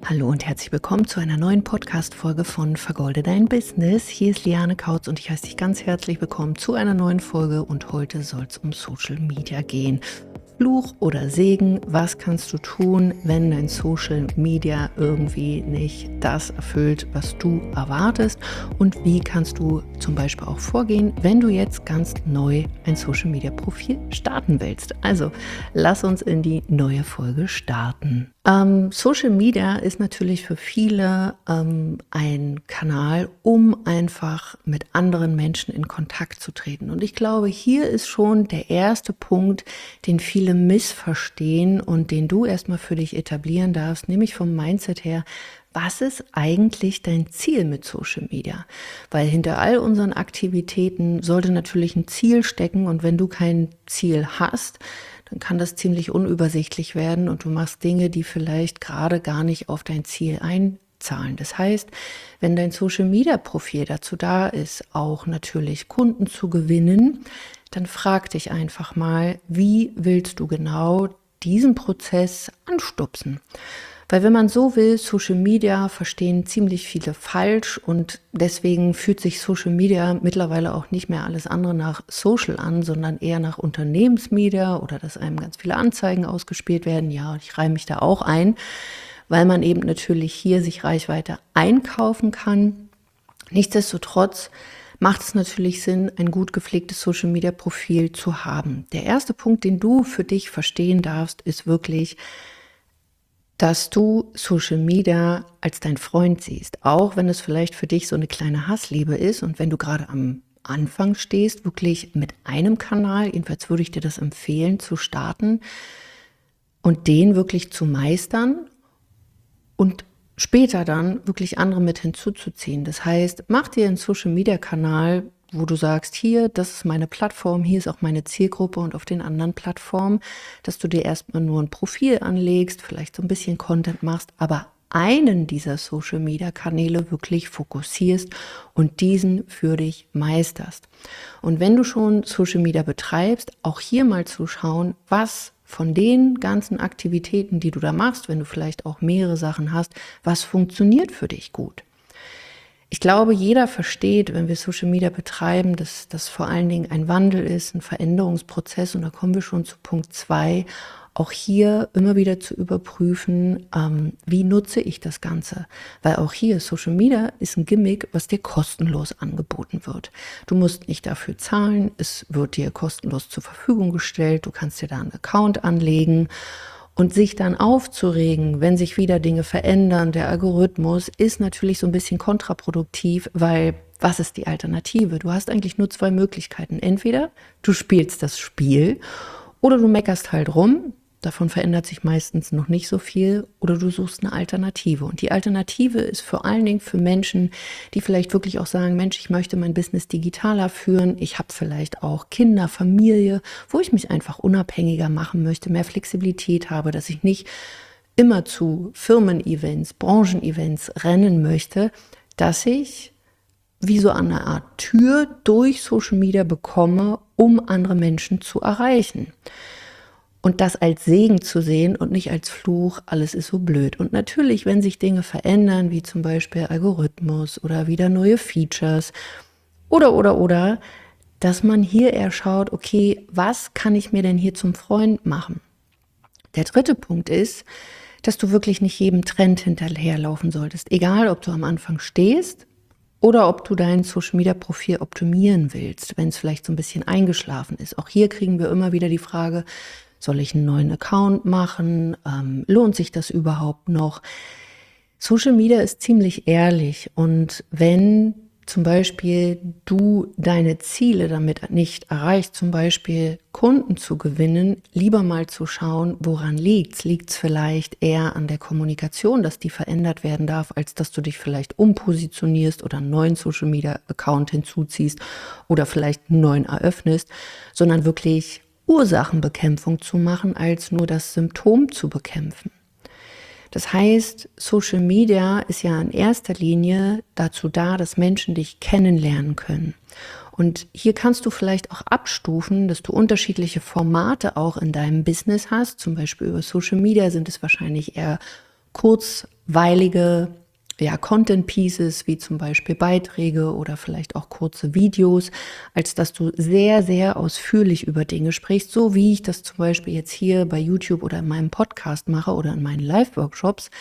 Hallo und herzlich willkommen zu einer neuen Podcast-Folge von Vergolde dein Business. Hier ist Liane Kautz und ich heiße dich ganz herzlich willkommen zu einer neuen Folge und heute soll es um Social Media gehen. Fluch oder Segen, was kannst du tun, wenn dein Social Media irgendwie nicht das erfüllt, was du erwartest, und wie kannst du zum Beispiel auch vorgehen, wenn du jetzt ganz neu ein Social Media Profil starten willst. Also lass uns in die neue Folge starten. Social Media ist natürlich für viele ein Kanal, um einfach mit anderen Menschen in Kontakt zu treten. Und ich glaube, hier ist schon der erste Punkt, den viele missverstehen und den du erstmal für dich etablieren darfst, nämlich vom Mindset her: Was ist eigentlich dein Ziel mit Social Media? Weil hinter all unseren Aktivitäten sollte natürlich ein Ziel stecken, und wenn du kein Ziel hast, dann kann das ziemlich unübersichtlich werden und du machst Dinge, die vielleicht gerade gar nicht auf dein Ziel einzahlen. Das heißt, wenn dein Social-Media-Profil dazu da ist, auch natürlich Kunden zu gewinnen, dann frag dich einfach mal, wie willst du genau diesen Prozess anstupsen? Weil wenn man so will, Social Media verstehen ziemlich viele falsch, und deswegen fühlt sich Social Media mittlerweile auch nicht mehr alles andere nach Social an, sondern eher nach Unternehmensmedia oder dass einem ganz viele Anzeigen ausgespielt werden. Ja, ich reihe mich da auch ein, weil man eben natürlich hier sich Reichweite einkaufen kann. Nichtsdestotrotz macht es natürlich Sinn, ein gut gepflegtes Social Media Profil zu haben. Der erste Punkt, den du für dich verstehen darfst, ist wirklich, dass du Social Media als dein Freund siehst, auch wenn es vielleicht für dich so eine kleine Hassliebe ist, und wenn du gerade am Anfang stehst, wirklich mit einem Kanal, jedenfalls würde ich dir das empfehlen, zu starten und den wirklich zu meistern und später dann wirklich andere mit hinzuzuziehen. Das heißt, mach dir einen Social-Media-Kanal, wo du sagst, hier, das ist meine Plattform, hier ist auch meine Zielgruppe, und auf den anderen Plattformen, dass du dir erstmal nur ein Profil anlegst, vielleicht so ein bisschen Content machst, aber einen dieser Social-Media-Kanäle wirklich fokussierst und diesen für dich meisterst. Und wenn du schon Social Media betreibst, auch hier mal zu schauen, was von den ganzen Aktivitäten, die du da machst, wenn du vielleicht auch mehrere Sachen hast, was funktioniert für dich gut. Ich glaube, jeder versteht, wenn wir Social Media betreiben, dass das vor allen Dingen ein Wandel ist, ein Veränderungsprozess, und da kommen wir schon zu Punkt 2. Auch hier immer wieder zu überprüfen, wie nutze ich das Ganze? Weil auch hier Social Media ist ein Gimmick, was dir kostenlos angeboten wird. Du musst nicht dafür zahlen, es wird dir kostenlos zur Verfügung gestellt, du kannst dir da einen Account anlegen. Und sich dann aufzuregen, wenn sich wieder Dinge verändern, der Algorithmus, ist natürlich so ein bisschen kontraproduktiv, weil was ist die Alternative? Du hast eigentlich nur zwei Möglichkeiten. Entweder du spielst das Spiel oder du meckerst halt rum. Davon verändert sich meistens noch nicht so viel, oder du suchst eine Alternative. Und die Alternative ist vor allen Dingen für Menschen, die vielleicht wirklich auch sagen, Mensch, ich möchte mein Business digitaler führen. Ich habe vielleicht auch Kinder, Familie, wo ich mich einfach unabhängiger machen möchte, mehr Flexibilität habe, dass ich nicht immer zu Firmen-Events, Branchen-Events rennen möchte, dass ich wie so eine Art Tür durch Social Media bekomme, um andere Menschen zu erreichen. Und das als Segen zu sehen und nicht als Fluch, alles ist so blöd. Und natürlich, wenn sich Dinge verändern, wie zum Beispiel Algorithmus oder wieder neue Features oder, dass man hier eher schaut, okay, was kann ich mir denn hier zum Freund machen? Der dritte Punkt ist, dass du wirklich nicht jedem Trend hinterherlaufen solltest. Egal, ob du am Anfang stehst oder ob du dein Social-Media-Profil optimieren willst, wenn es vielleicht so ein bisschen eingeschlafen ist. Auch hier kriegen wir immer wieder die Frage, soll ich einen neuen Account machen? Lohnt sich das überhaupt noch? Social Media ist ziemlich ehrlich, und wenn zum Beispiel du deine Ziele damit nicht erreichst, zum Beispiel Kunden zu gewinnen, lieber mal zu schauen, woran liegt's? Liegt's vielleicht eher an der Kommunikation, dass die verändert werden darf, als dass du dich vielleicht umpositionierst oder einen neuen Social Media Account hinzuziehst oder vielleicht einen neuen eröffnest, sondern wirklich Ursachenbekämpfung zu machen, als nur das Symptom zu bekämpfen. Das heißt, Social Media ist ja in erster Linie dazu da, dass Menschen dich kennenlernen können. Und hier kannst du vielleicht auch abstufen, dass du unterschiedliche Formate auch in deinem Business hast. Zum Beispiel über Social Media sind es wahrscheinlich eher kurzweilige Content Pieces, wie zum Beispiel Beiträge oder vielleicht auch kurze Videos, als dass du sehr, sehr ausführlich über Dinge sprichst, so wie ich das zum Beispiel jetzt hier bei YouTube oder in meinem Podcast mache oder in meinen Live-Workshops.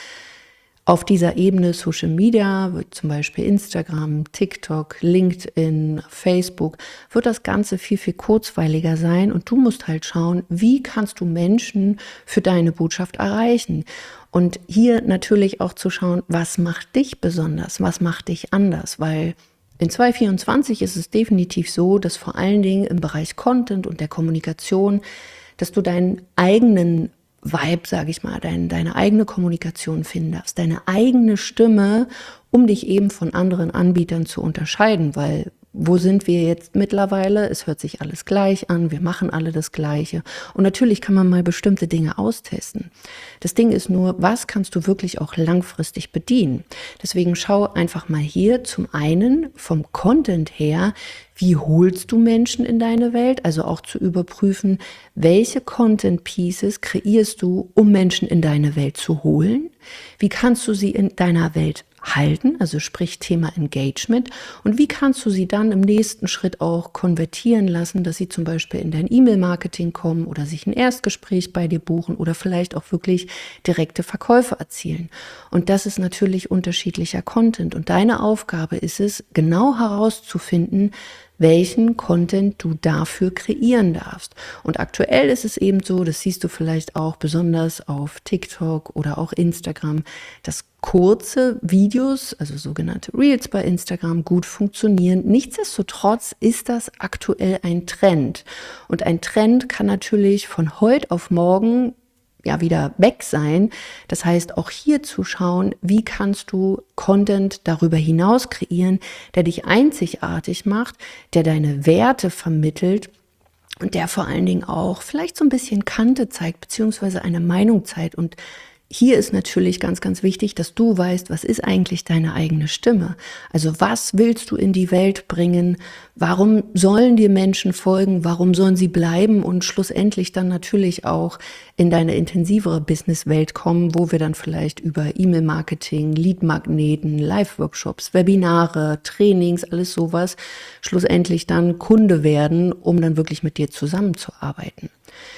Auf dieser Ebene Social Media, wird zum Beispiel Instagram, TikTok, LinkedIn, Facebook, wird das Ganze viel, viel kurzweiliger sein und du musst halt schauen, wie kannst du Menschen für deine Botschaft erreichen. Und hier natürlich auch zu schauen, was macht dich besonders, was macht dich anders, weil in 2024 ist es definitiv so, dass vor allen Dingen im Bereich Content und der Kommunikation, dass du deinen eigenen Vibe, sage ich mal, deine eigene Kommunikation finden darfst, deine eigene Stimme, um dich eben von anderen Anbietern zu unterscheiden, weil wo sind wir jetzt mittlerweile? Es hört sich alles gleich an, wir machen alle das Gleiche und natürlich kann man mal bestimmte Dinge austesten. Das Ding ist nur, was kannst du wirklich auch langfristig bedienen? Deswegen schau einfach mal hier zum einen vom Content her, wie holst du Menschen in deine Welt? Also auch zu überprüfen, welche Content Pieces kreierst du, um Menschen in deine Welt zu holen? Wie kannst du sie in deiner Welt halten, also sprich Thema Engagement, und wie kannst du sie dann im nächsten Schritt auch konvertieren lassen, dass sie zum Beispiel in dein E-Mail-Marketing kommen oder sich ein Erstgespräch bei dir buchen oder vielleicht auch wirklich direkte Verkäufe erzielen. Und das ist natürlich unterschiedlicher Content und deine Aufgabe ist es, genau herauszufinden, welchen Content du dafür kreieren darfst. Und aktuell ist es eben so, das siehst du vielleicht auch besonders auf TikTok oder auch Instagram, dass kurze Videos, also sogenannte Reels bei Instagram, gut funktionieren. Nichtsdestotrotz ist das aktuell ein Trend. Und ein Trend kann natürlich von heute auf morgen wieder weg sein. Das heißt, auch hier zu schauen, wie kannst du Content darüber hinaus kreieren, der dich einzigartig macht, der deine Werte vermittelt und der vor allen Dingen auch vielleicht so ein bisschen Kante zeigt, beziehungsweise eine Meinung zeigt. Und hier ist natürlich ganz, ganz wichtig, dass du weißt, was ist eigentlich deine eigene Stimme? Also was willst du in die Welt bringen? Warum sollen dir Menschen folgen? Warum sollen sie bleiben und schlussendlich dann natürlich auch in deine intensivere Businesswelt kommen, wo wir dann vielleicht über E-Mail-Marketing, Lead-Magneten, Live-Workshops, Webinare, Trainings, alles sowas, schlussendlich dann Kunde werden, um dann wirklich mit dir zusammenzuarbeiten.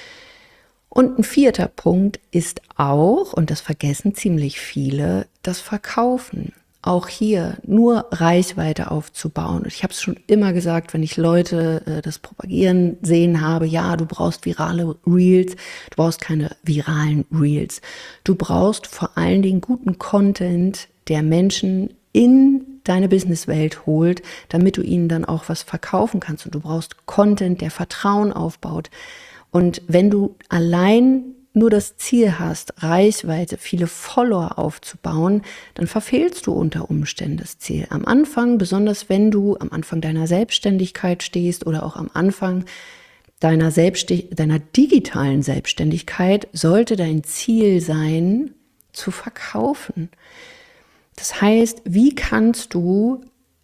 Und ein vierter Punkt ist auch, und das vergessen ziemlich viele, das Verkaufen. Auch hier nur Reichweite aufzubauen. Und ich habe es schon immer gesagt, wenn ich Leute das Propagieren sehen habe, ja, du brauchst virale Reels, du brauchst keine viralen Reels. Du brauchst vor allen Dingen guten Content, der Menschen in deine Businesswelt holt, damit du ihnen dann auch was verkaufen kannst. Und du brauchst Content, der Vertrauen aufbaut. Und wenn du allein nur das Ziel hast, Reichweite, viele Follower aufzubauen, dann verfehlst du unter Umständen das Ziel. Am Anfang, besonders wenn du am Anfang deiner Selbstständigkeit stehst oder auch am Anfang deiner digitalen Selbstständigkeit, sollte dein Ziel sein, zu verkaufen. Das heißt, wie kannst du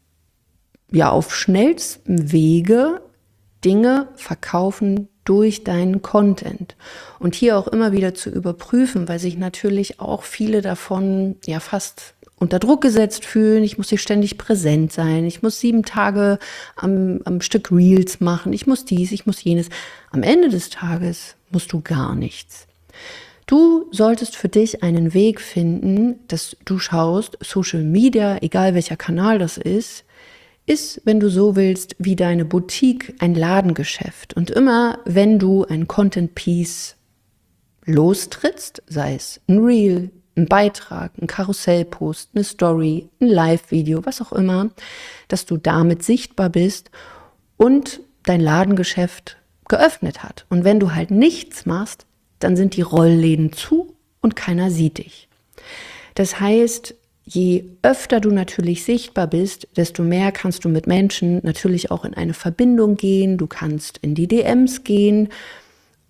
auf schnellstem Wege Dinge verkaufen durch deinen Content. Und hier auch immer wieder zu überprüfen, weil sich natürlich auch viele davon fast unter Druck gesetzt fühlen. Ich muss hier ständig präsent sein. Ich muss 7 Tage am Stück Reels machen. Ich muss dies, ich muss jenes. Am Ende des Tages musst du gar nichts. Du solltest für dich einen Weg finden, dass du schaust, Social Media, egal welcher Kanal das ist, wenn du so willst, wie deine Boutique, ein Ladengeschäft. Und immer, wenn du ein Content-Piece lostrittst, sei es ein Reel, ein Beitrag, ein Karussellpost, eine Story, ein Live-Video, was auch immer, dass du damit sichtbar bist und dein Ladengeschäft geöffnet hat. Und wenn du halt nichts machst, dann sind die Rollläden zu und keiner sieht dich. Das heißt, je öfter du natürlich sichtbar bist, desto mehr kannst du mit Menschen natürlich auch in eine Verbindung gehen. Du kannst in die DMs gehen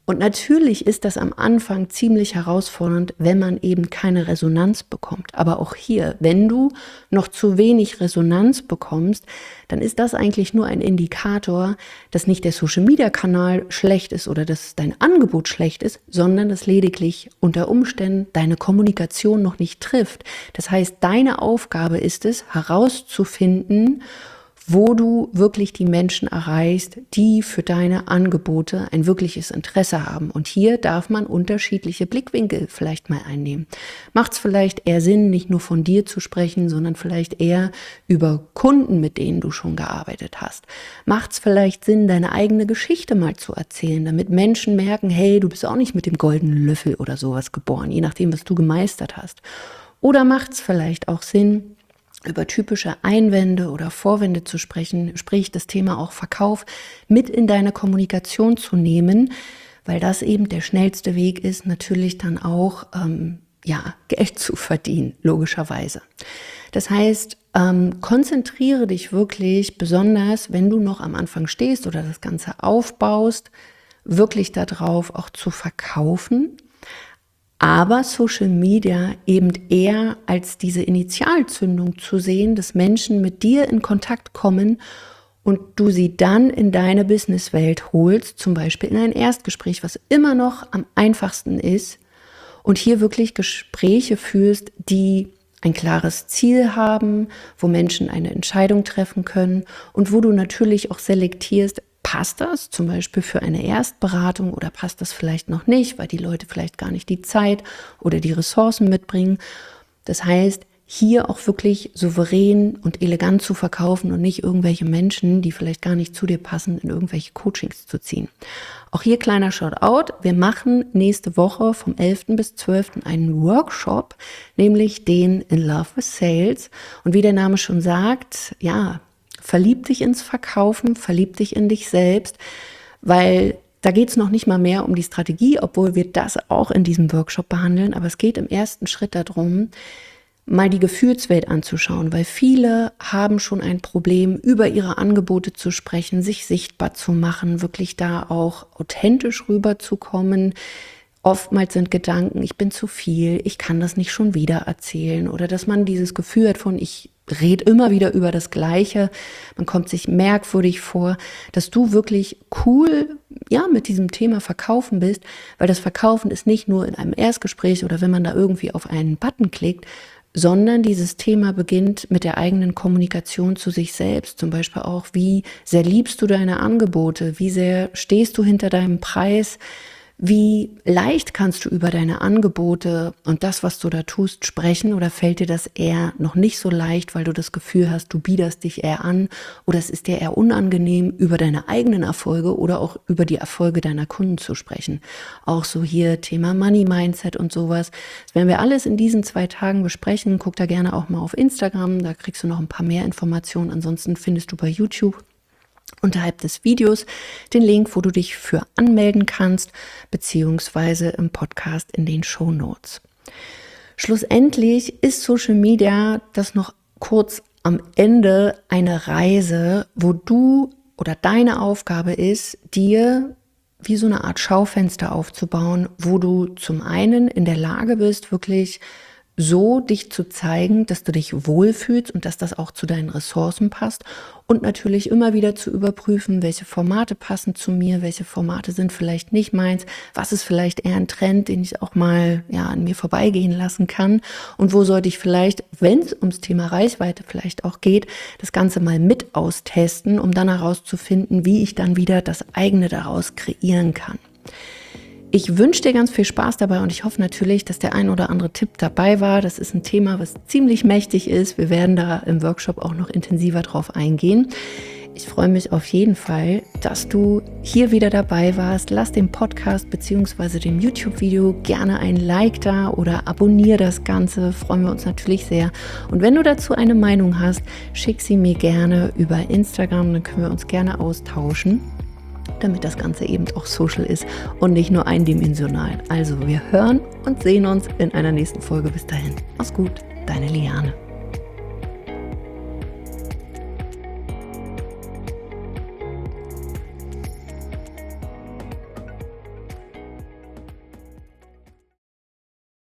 Und natürlich ist das am Anfang ziemlich herausfordernd, wenn man eben keine Resonanz bekommt. Aber auch hier, wenn du noch zu wenig Resonanz bekommst, dann ist das eigentlich nur ein Indikator, dass nicht der Social-Media-Kanal schlecht ist oder dass dein Angebot schlecht ist, sondern dass lediglich unter Umständen deine Kommunikation noch nicht trifft. Das heißt, deine Aufgabe ist es, herauszufinden, wo du wirklich die Menschen erreichst, die für deine Angebote ein wirkliches Interesse haben. Und hier darf man unterschiedliche Blickwinkel vielleicht mal einnehmen. Macht es vielleicht eher Sinn, nicht nur von dir zu sprechen, sondern vielleicht eher über Kunden, mit denen du schon gearbeitet hast? Macht es vielleicht Sinn, deine eigene Geschichte mal zu erzählen, damit Menschen merken, hey, du bist auch nicht mit dem goldenen Löffel oder sowas geboren, je nachdem, was du gemeistert hast. Oder macht es vielleicht auch Sinn, über typische Einwände oder Vorwände zu sprechen, sprich das Thema auch Verkauf mit in deine Kommunikation zu nehmen, weil das eben der schnellste Weg ist, natürlich dann auch Geld zu verdienen, logischerweise. Das heißt, konzentriere dich wirklich, besonders wenn du noch am Anfang stehst oder das Ganze aufbaust, wirklich darauf auch zu verkaufen. Aber Social Media eben eher als diese Initialzündung zu sehen, dass Menschen mit dir in Kontakt kommen und du sie dann in deine Businesswelt holst, zum Beispiel in ein Erstgespräch, was immer noch am einfachsten ist, und hier wirklich Gespräche führst, die ein klares Ziel haben, wo Menschen eine Entscheidung treffen können und wo du natürlich auch selektierst, passt das zum Beispiel für eine Erstberatung oder passt das vielleicht noch nicht, weil die Leute vielleicht gar nicht die Zeit oder die Ressourcen mitbringen. Das heißt, hier auch wirklich souverän und elegant zu verkaufen und nicht irgendwelche Menschen, die vielleicht gar nicht zu dir passen, in irgendwelche Coachings zu ziehen. Auch hier kleiner Shoutout. Wir machen nächste Woche vom 11. bis 12. einen Workshop, nämlich den In Love with Sales. Und wie der Name schon sagt, verlieb dich ins Verkaufen, verlieb dich in dich selbst, weil da geht es noch nicht mal mehr um die Strategie, obwohl wir das auch in diesem Workshop behandeln. Aber es geht im ersten Schritt darum, mal die Gefühlswelt anzuschauen, weil viele haben schon ein Problem, über ihre Angebote zu sprechen, sich sichtbar zu machen, wirklich da auch authentisch rüberzukommen. Oftmals sind Gedanken, ich bin zu viel, ich kann das nicht schon wieder erzählen, oder dass man dieses Gefühl hat von, ich rede immer wieder über das Gleiche, man kommt sich merkwürdig vor, dass du wirklich cool mit diesem Thema Verkaufen bist, weil das Verkaufen ist nicht nur in einem Erstgespräch oder wenn man da irgendwie auf einen Button klickt, sondern dieses Thema beginnt mit der eigenen Kommunikation zu sich selbst. Zum Beispiel auch, wie sehr liebst du deine Angebote, wie sehr stehst du hinter deinem Preis, wie leicht kannst du über deine Angebote und das, was du da tust, sprechen, oder fällt dir das eher noch nicht so leicht, weil du das Gefühl hast, du biederst dich eher an, oder es ist dir eher unangenehm, über deine eigenen Erfolge oder auch über die Erfolge deiner Kunden zu sprechen. Auch so hier Thema Money Mindset und sowas. Das werden wir alles in diesen 2 Tagen besprechen. Guck da gerne auch mal auf Instagram, da kriegst du noch ein paar mehr Informationen. Ansonsten findest du bei YouTube unterhalb des Videos den Link, wo du dich für anmelden kannst, beziehungsweise im Podcast in den Shownotes. Schlussendlich ist Social Media, das noch kurz am Ende, eine Reise, wo du oder deine Aufgabe ist, dir wie so eine Art Schaufenster aufzubauen, wo du zum einen in der Lage bist, wirklich so dich zu zeigen, dass du dich wohlfühlst und dass das auch zu deinen Ressourcen passt, und natürlich immer wieder zu überprüfen, welche Formate passen zu mir, welche Formate sind vielleicht nicht meins, was ist vielleicht eher ein Trend, den ich auch mal an mir vorbeigehen lassen kann, und wo sollte ich vielleicht, wenn es ums Thema Reichweite vielleicht auch geht, das Ganze mal mit austesten, um dann herauszufinden, wie ich dann wieder das eigene daraus kreieren kann. Ich wünsche dir ganz viel Spaß dabei und ich hoffe natürlich, dass der ein oder andere Tipp dabei war. Das ist ein Thema, was ziemlich mächtig ist. Wir werden da im Workshop auch noch intensiver drauf eingehen. Ich freue mich auf jeden Fall, dass du hier wieder dabei warst. Lass dem Podcast bzw. dem YouTube-Video gerne ein Like da oder abonniere das Ganze. Freuen wir uns natürlich sehr. Und wenn du dazu eine Meinung hast, schick sie mir gerne über Instagram, dann können wir uns gerne austauschen, damit das Ganze eben auch social ist und nicht nur eindimensional. Also wir hören und sehen uns in einer nächsten Folge. Bis dahin, mach's gut, deine Liane.